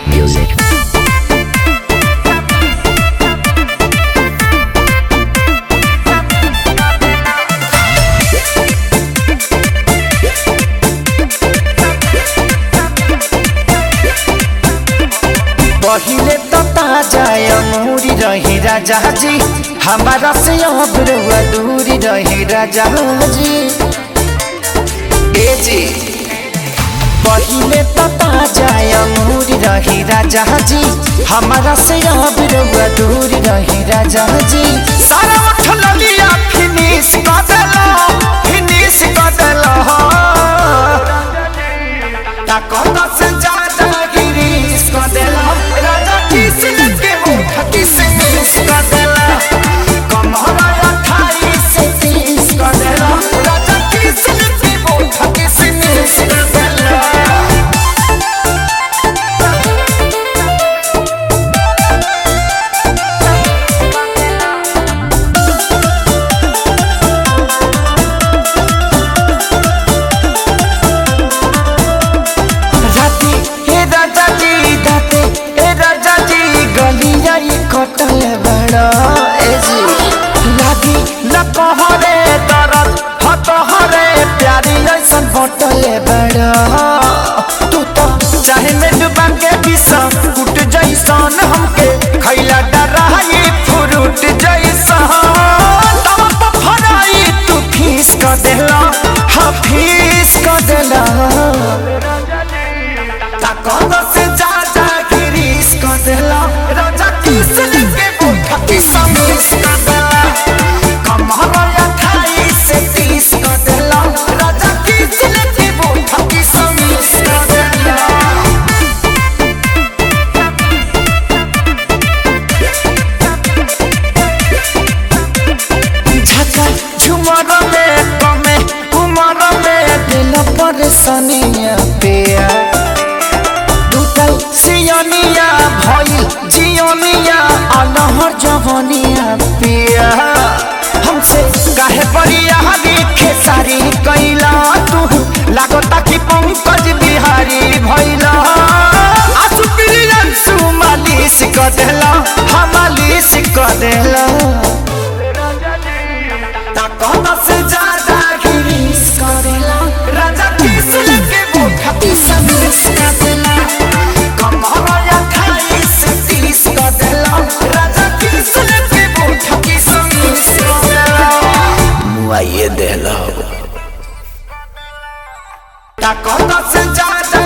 music. पहिले तो ताजा अमूरी रही राजा जी, हमारा से अब रुआ दूरी रही राजा जी। ए जी पहिले तो ताजा अमूरी रही राजा जी, हमारा से अब रुआ दूरी रही राजा जी। सारा उठल लिया फिनिश कर देला, फिनिश कर देला। ताकत से ज्यादा गिरीश कर देला, राजा किस के मुख किस मिस कर देला। कमरा 28 से 30 कर देला, राजा किस के मुख किस मिस कर देला। कटल बड़ा एजी लागी न कहरे दरद हतहरे प्यारी ऐसन बटल बड़ा। तू तो चाहे में डुबा के बिसा कुट जैसन हमके खैला डराई फ्रूट जैसन। तब फराई तू फीस कर देला, हाँ फीस कर देला। ताकत से ज्यादा गिरीश कर देला, राजा किस के मुख किस मिस कर देला। कमरा 28 से 30 कर देला, राजा किस के मुख किस मिस कर देला। झका झुमर में कमे उमर में दिल परेशानियां पिया। सियनिया भइल जियनिया अलहर जवनिया पिया। हमसे काहे बरिया लिखे सारी कैला, तू लागता कि पंकज बिहारी भइला। आसु प्रियंसु मालिश कर देला, हम मालिश कर देला। ताकत से ज्यादा गिरीश करेला, राजा किस के मुख किस मिस कर देला। कमरा 28 से 30 कर देला, राजा किस के मुख किस मिस कर देला। मुआये देला। ताकत से ज्यादा